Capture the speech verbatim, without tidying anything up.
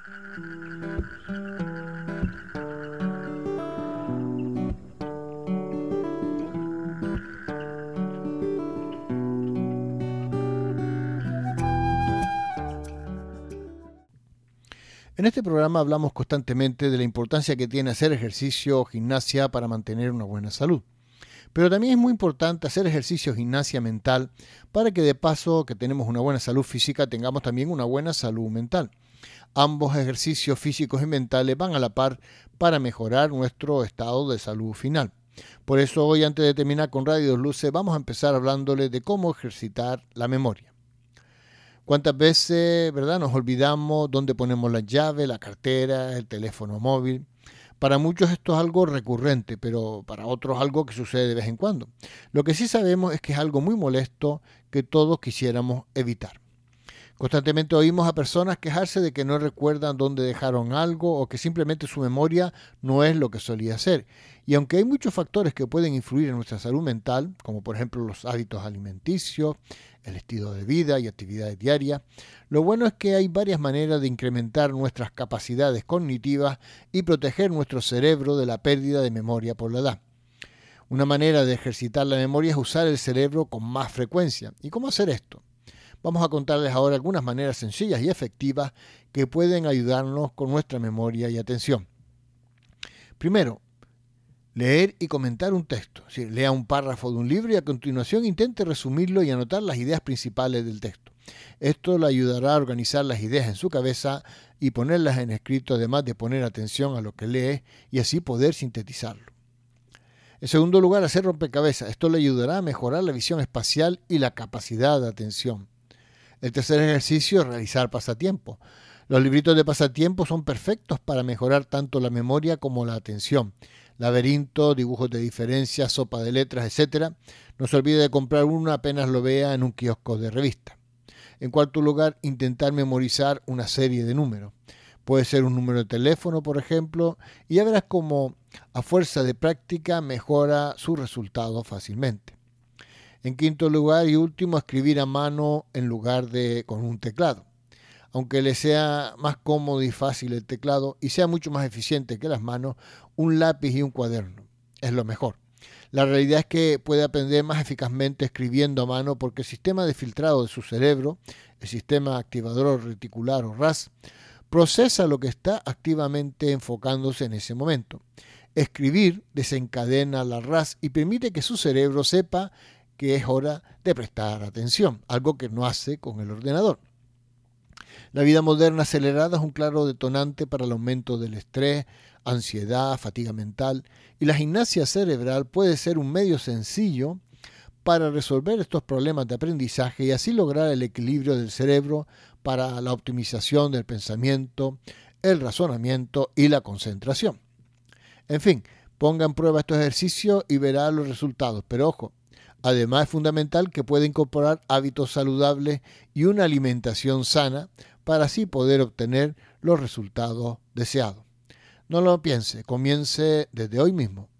En este programa hablamos constantemente de la importancia que tiene hacer ejercicio o gimnasia para mantener una buena salud. Pero también es muy importante hacer ejercicio o gimnasia mental para que de paso que tenemos una buena salud física tengamos también una buena salud mental. Ambos ejercicios físicos y mentales van a la par para mejorar nuestro estado de salud final. Por eso hoy, antes de terminar con Radio Dos Luces, vamos a empezar hablándole de cómo ejercitar la memoria. ¿Cuántas veces, verdad, nos olvidamos dónde ponemos las llaves, la cartera, el teléfono móvil? Para muchos esto es algo recurrente, pero para otros algo que sucede de vez en cuando. Lo que sí sabemos es que es algo muy molesto que todos quisiéramos evitar. Constantemente oímos a personas quejarse de que no recuerdan dónde dejaron algo o que simplemente su memoria no es lo que solía ser. Y aunque hay muchos factores que pueden influir en nuestra salud mental, como por ejemplo los hábitos alimenticios, el estilo de vida y actividades diarias, lo bueno es que hay varias maneras de incrementar nuestras capacidades cognitivas y proteger nuestro cerebro de la pérdida de memoria por la edad. Una manera de ejercitar la memoria es usar el cerebro con más frecuencia. ¿Y cómo hacer esto? Vamos a contarles ahora algunas maneras sencillas y efectivas que pueden ayudarnos con nuestra memoria y atención. Primero, leer y comentar un texto. Es decir, lea un párrafo de un libro y a continuación intente resumirlo y anotar las ideas principales del texto. Esto le ayudará a organizar las ideas en su cabeza y ponerlas en escrito, además de poner atención a lo que lee y así poder sintetizarlo. En segundo lugar, hacer rompecabezas. Esto le ayudará a mejorar la visión espacial y la capacidad de atención. El tercer ejercicio es realizar pasatiempos. Los libritos de pasatiempo son perfectos para mejorar tanto la memoria como la atención. Laberinto, dibujos de diferencias, sopa de letras, etcétera. No se olvide de comprar uno apenas lo vea en un kiosco de revista. En cuarto lugar, intentar memorizar una serie de números. Puede ser un número de teléfono, por ejemplo, y ya verás cómo a fuerza de práctica mejora su resultado fácilmente. En quinto lugar y último, escribir a mano en lugar de con un teclado. Aunque le sea más cómodo y fácil el teclado y sea mucho más eficiente que las manos, un lápiz y un cuaderno es lo mejor. La realidad es que puede aprender más eficazmente escribiendo a mano porque el sistema de filtrado de su cerebro, el sistema activador reticular o R A S, procesa lo que está activamente enfocándose en ese momento. Escribir desencadena la R A S y permite que su cerebro sepa que es hora de prestar atención, algo que no hace con el ordenador. La vida moderna acelerada es un claro detonante para el aumento del estrés, ansiedad, fatiga mental, y la gimnasia cerebral puede ser un medio sencillo para resolver estos problemas de aprendizaje y así lograr el equilibrio del cerebro para la optimización del pensamiento, el razonamiento y la concentración. En fin, ponga en prueba estos ejercicios y verá los resultados, pero ojo, además es fundamental que pueda incorporar hábitos saludables y una alimentación sana para así poder obtener los resultados deseados. No lo piense, comience desde hoy mismo.